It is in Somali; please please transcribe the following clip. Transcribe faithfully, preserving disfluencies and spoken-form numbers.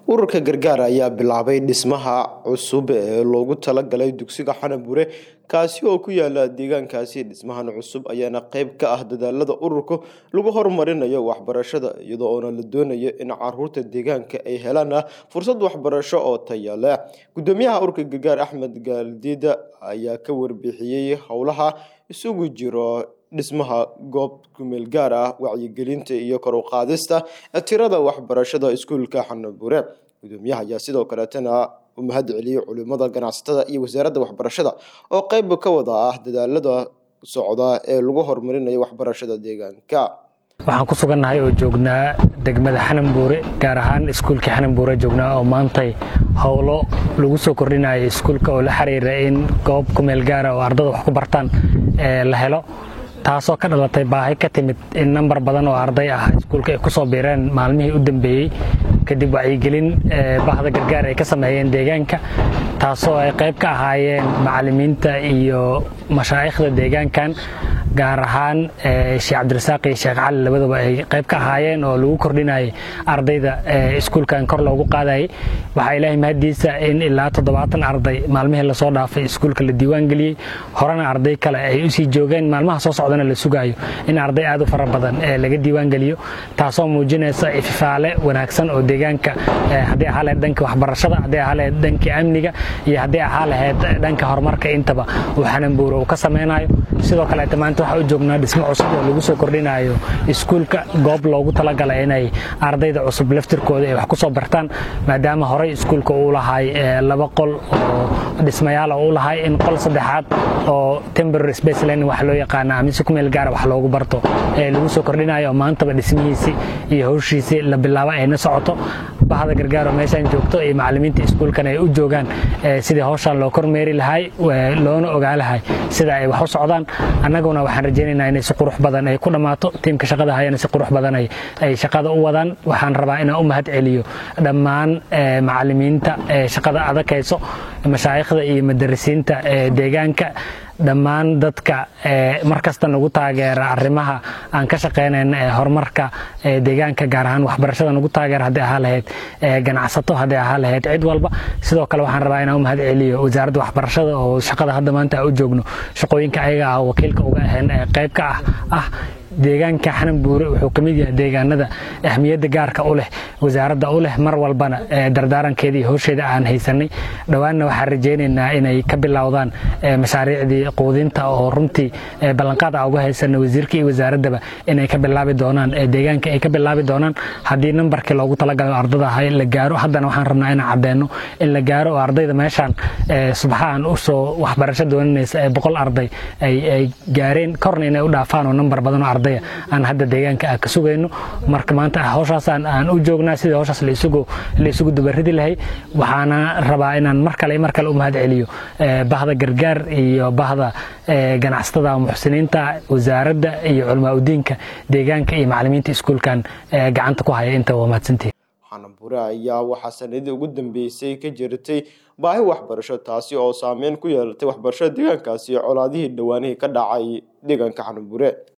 ururka gargaar ayaa bilaabay dhismaha cusub ee loogu talagalay dugsiga Xanabure kaasi oo ku yaala deegaankaasi. Dhismahan cusub ayaana qayb ka ah dadaalada ururka lagu horumarinayo waxbarashada iyadoo oo la doonayo in caruurta deegaanka ay helaan fursad waxbarasho oo tayo leh. Gudoomiyaha ururka gargaar Axmed Gaaldiida ayaa ka warbixiyay howlaha isugu jiro dhismaha goob kumeel gaar ah, wacyigelinta iyo kor u qaadista tirada waxbarashada iskuulka Xanabure. Gudoomiyaha ayaa sidoo kale tana u mahad celiyay culimada, ganacsatada iyo wasaaradda waxbarashada oo qayb ka wada ah dadaalada socda ee lagu horumarinayo waxbarashada deegaanka. waxaan ku sugannahay oo joognaa degmada Xanabure, gaar ahaan iskuulka Xanabure joognaa oo maantay howlo lagu soo kordhinayo iskuulka oo la xiriira in goob kumeel gaar ah oo ardaydu wax ku bartaan ee la helo, taasoo ka dhalatay baahi ka timid in number badan oo arday ah iskuulka ay ku soo biireen maalmihii u dambeeyay kadib wacyigelin bahda gargaar ay ka sameeyeen deegaanka, taasoo ay qayb ka ahaayeen macallimiinta iyo mashaayikhda deegaankan, gaar ahaan Sheekh Cabdirasaaq iyo Sheekh Cali labadaba ay qayb ka ahaayeen oo lagu kordhinayay ardayda iskuulkan kor loogu qaadayay. waxaa ilaahay mahadiisa in ilaa toddobaatan arday maalmihii la soo dhaafay iskuulka la diiwaan geliyay, horena arday kale ay u sii joogeen, maalmaha soo socdana la sugayo in arday aad u fara badan ee laga diiwaan geliyo, taasoo muujinaysa ififaale wanaagsan oo deegaanka haddii ahaa lahayd dhanka waxbarashada, haddii ahaa lahayd dhanka amniga iyo haddii ahaa lahayd dhanka horumarka intaba uu Xanabure uu ka sameynayo. sidoo kale maanta waxaa u joognaa dhismo cusub oo lagu soo kordhinayo iskuulka, goob loogu talagalay inay ardayda cusub laftirkooda ay wax ku soo bartaan, maadaama horey iskuulka uu lahay laba qol oo dhismayaal oo u lahay in qol saddexaad oo temporary space learning wax loo yaqaan ama si kumeel gaar wax loogu barto ee lagu soo kordhinayo maantaba dhismihiisa iyo hawshiisa la bilaabo ayna socoto. bahda gargaar oo meeshan joogto iyo macallimiinta iskuulkan ay u joogaan sidii hawshan loo kormeeri lahay loona ogaa lahay sida ay wax u socdaan. annaguna waxaan rajaynaynaa inay si qurux badan ay ku dhamaato, tiimka shaqada hayana si qurux badan ay ay shaqada u wadaan. waxaan rabaa inaan u mahad celiyo dhammaan macallimiinta shaqada adag hayso, mashaayikhda iyo madarisiinta deegaanka, dhammaan dadka markasta nagu taageera arrimaha aan ka shaqeynayna ee horumarka deegaanka, gaar ahaan waxbarashada nagu taageera, haddii ahaa lahayd ganacsato, haddii ahaa lahayd cid walba. sidoo kale waxaan rabaa inaan u mahad celiyo wasaaradda waxbarashada oo shaqada hadda maanta u joogno shaqooyinka ayaga ah wakiilka uga ahayn ee qayb ka ah ah deegaanka Xanabure wuxuu ka mid yahay deegaanada ahmiyadda gaarka u leh wasaaradda u leh mar walbana dardaarankeedii hawsheeda aan haysanay. dhawaanna waxaan rajaynaynaa inay ka bilowdaan mashaariicdii quudinta oo runtii ballanqaad ah uga haysanay wasiirka iyo wasaaraddaba inay ka bilaabi doonaan deegaanka ay ka bilaabi doonaan haddii nambarkii loogu talagalay ardada ahay la gaaro. haddana waxaan rabnaa inaan caddeeno in la gaaro oo ardayda meeshaan subaxaan u soo waxbarasho doonanaysa ee boqol arday ay ay gaareen, korna inay u dhaafaan oo nambar badan oo arday aan hadda deegaanka ah ka sugayno. marka maanta hawshaas aan u joognaa sidii hawshaas la isugu la isugu dubaridi lahay. waxaana rabaa inaan mar kale mar kale u mahad celiyo bahda gargaar iyo bahda ganacsatada, muxsiniinta, wasaaradda iyo culimaa u diinka deegaanka iyo macallimiinta iskuulkan gacanta ku haya. inta waa mahadsantihiin. Xanabure ayaa waxaa sanadii ugu dambeysay ka jirtay baahi waxbarasho taasi oo saameyn ku yeelatay waxbarashada deegaankaasi colaadihii dhawaanihii ka dhacay deegaanka Xanabure.